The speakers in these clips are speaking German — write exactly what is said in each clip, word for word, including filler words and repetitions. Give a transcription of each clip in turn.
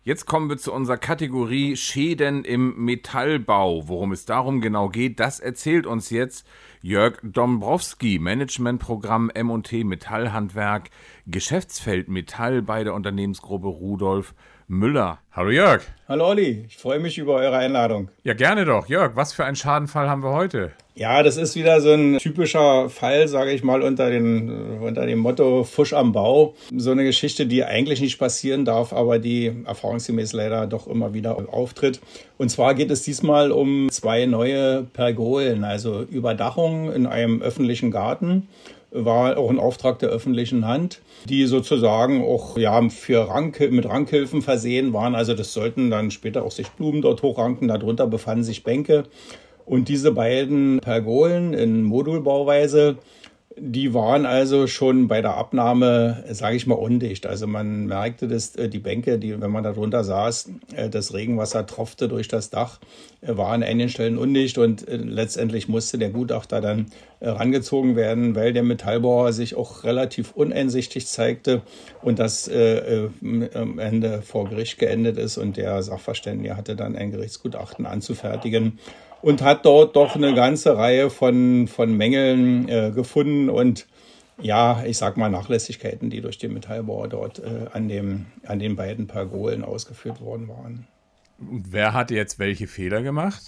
Jetzt kommen wir zu unserer Kategorie Schäden im Metallbau. Worum es darum genau geht, das erzählt uns jetzt Jörg Dombrowski, Managementprogramm M und T Metallhandwerk, Geschäftsfeld Metall bei der Unternehmensgruppe Rudolf Müller. Hallo Jörg. Hallo Olli, ich freue mich über eure Einladung. Ja, gerne doch. Jörg, was für einen Schadenfall haben wir heute? Ja, das ist wieder so ein typischer Fall, sage ich mal, unter, den, unter dem Motto Fusch am Bau. So eine Geschichte, die eigentlich nicht passieren darf, aber die erfahrungsgemäß leider doch immer wieder auftritt. Und zwar geht es diesmal um zwei neue Pergolen, also Überdachung in einem öffentlichen Garten. War auch ein Auftrag der öffentlichen Hand, die sozusagen auch ja für Rank, mit Rankhilfen versehen waren. Also das sollten dann später auch sich Blumen dort hochranken. Darunter befanden sich Bänke. Und diese beiden Pergolen in Modulbauweise, die waren also schon bei der Abnahme, sage ich mal, undicht. Also man merkte, dass die Bänke, die, wenn man da drunter saß, das Regenwasser tropfte durch das Dach, war an einigen Stellen undicht und letztendlich musste der Gutachter dann rangezogen werden, weil der Metallbauer sich auch relativ uneinsichtig zeigte und das äh, am Ende vor Gericht geendet ist und der Sachverständige hatte dann ein Gerichtsgutachten anzufertigen und hat dort doch eine ganze Reihe von, von Mängeln äh, gefunden und ja, ich sag mal Nachlässigkeiten, die durch den Metallbauer dort äh, an, dem, an den beiden Pergolen ausgeführt worden waren. Und wer hat jetzt welche Fehler gemacht?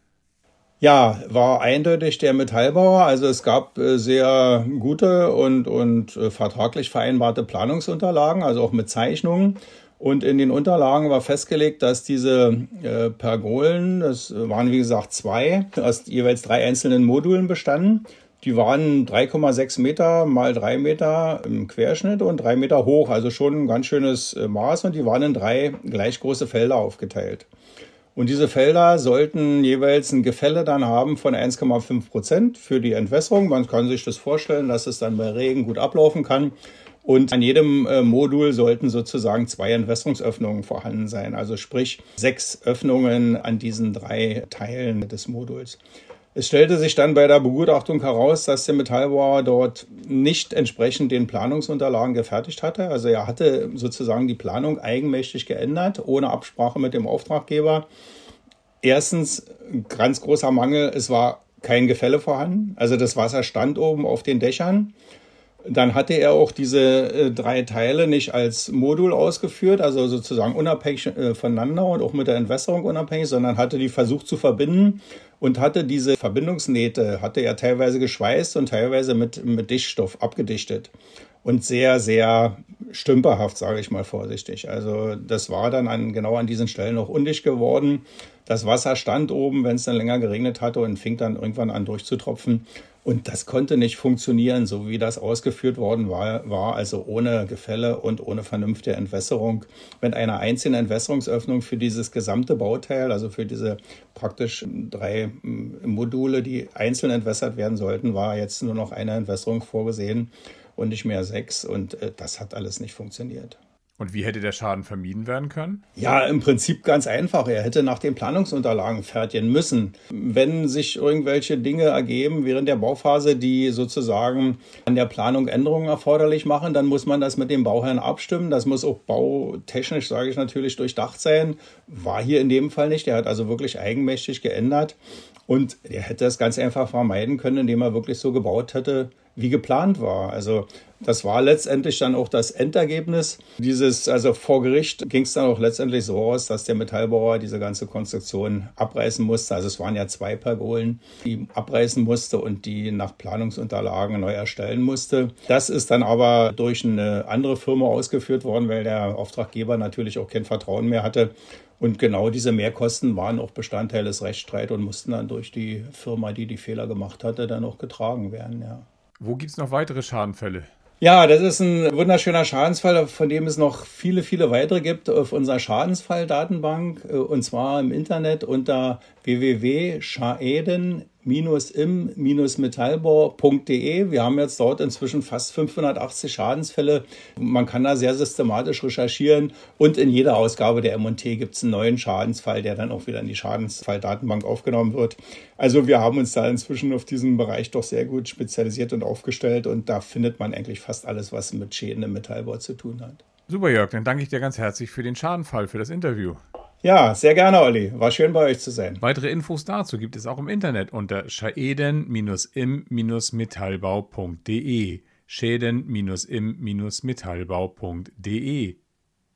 Ja, war eindeutig der Metallbauer. Also es gab äh, sehr gute und, und äh, vertraglich vereinbarte Planungsunterlagen, also auch mit Zeichnungen. Und in den Unterlagen war festgelegt, dass diese äh, Pergolen, das waren wie gesagt zwei, aus jeweils drei einzelnen Modulen bestanden. Die waren drei Komma sechs Meter mal drei Meter im Querschnitt und drei Meter hoch, also schon ein ganz schönes äh, Maß. Und die waren in drei gleich große Felder aufgeteilt. Und diese Felder sollten jeweils ein Gefälle dann haben von eins Komma fünf Prozent für die Entwässerung. Man kann sich das vorstellen, dass es dann bei Regen gut ablaufen kann. Und an jedem äh, Modul sollten sozusagen zwei Entwässerungsöffnungen vorhanden sein. Also sprich sechs Öffnungen an diesen drei Teilen des Moduls. Es stellte sich dann bei der Begutachtung heraus, dass der Metallbauer dort nicht entsprechend den Planungsunterlagen gefertigt hatte. Also er hatte sozusagen die Planung eigenmächtig geändert, ohne Absprache mit dem Auftraggeber. Erstens, ganz großer Mangel, es war kein Gefälle vorhanden. Also das Wasser stand oben auf den Dächern. Dann hatte er auch diese äh, drei Teile nicht als Modul ausgeführt, also sozusagen unabhängig äh, voneinander und auch mit der Entwässerung unabhängig, sondern hatte die versucht zu verbinden und hatte diese Verbindungsnähte, hatte er teilweise geschweißt und teilweise mit, mit Dichtstoff abgedichtet. Und sehr, sehr stümperhaft, sage ich mal vorsichtig. Also das war dann an, genau an diesen Stellen noch undicht geworden. Das Wasser stand oben, wenn es dann länger geregnet hatte und fing dann irgendwann an durchzutropfen. Und das konnte nicht funktionieren, so wie das ausgeführt worden war, war, also ohne Gefälle und ohne vernünftige Entwässerung. Mit einer einzigen Entwässerungsöffnung für dieses gesamte Bauteil, also für diese praktisch drei Module, die einzeln entwässert werden sollten, war jetzt nur noch eine Entwässerung vorgesehen und nicht mehr sechs. Und äh, das hat alles nicht funktioniert. Und wie hätte der Schaden vermieden werden können? Ja, im Prinzip ganz einfach. Er hätte nach den Planungsunterlagen fertigen müssen. Wenn sich irgendwelche Dinge ergeben während der Bauphase, die sozusagen an der Planung Änderungen erforderlich machen, dann muss man das mit dem Bauherrn abstimmen. Das muss auch bautechnisch, sage ich natürlich, durchdacht sein. War hier in dem Fall nicht. Er hat also wirklich eigenmächtig geändert. Und er hätte das ganz einfach vermeiden können, indem er wirklich so gebaut hätte, wie geplant war. Also das war letztendlich dann auch das Endergebnis. Dieses, also vor Gericht ging es dann auch letztendlich so aus, dass der Metallbauer diese ganze Konstruktion abreißen musste. Also es waren ja zwei Pergolen, die abreißen musste und die nach Planungsunterlagen neu erstellen musste. Das ist dann aber durch eine andere Firma ausgeführt worden, weil der Auftraggeber natürlich auch kein Vertrauen mehr hatte. Und genau diese Mehrkosten waren auch Bestandteil des Rechtsstreits und mussten dann durch die Firma, die die Fehler gemacht hatte, dann auch getragen werden, ja. Wo gibt es noch weitere Schadenfälle? Ja, das ist ein wunderschöner Schadensfall, von dem es noch viele, viele weitere gibt auf unserer Schadensfalldatenbank, und zwar im Internet unter w w w punkt schaeden im metallbau punkt de. Wir haben jetzt dort inzwischen fast fünfhundertachtzig Schadensfälle. Man kann da sehr systematisch recherchieren und in jeder Ausgabe der M und T gibt es einen neuen Schadensfall, der dann auch wieder in die Schadensfalldatenbank aufgenommen wird. Also wir haben uns da inzwischen auf diesem Bereich doch sehr gut spezialisiert und aufgestellt und da findet man eigentlich fast alles, was mit Schäden im Metallbau zu tun hat. Super, Jörg, dann danke ich dir ganz herzlich für den Schadenfall, für das Interview. Ja, sehr gerne, Olli. War schön bei euch zu sein. Weitere Infos dazu gibt es auch im Internet unter schaeden im metallbau punkt de. schäden im metallbau punkt de.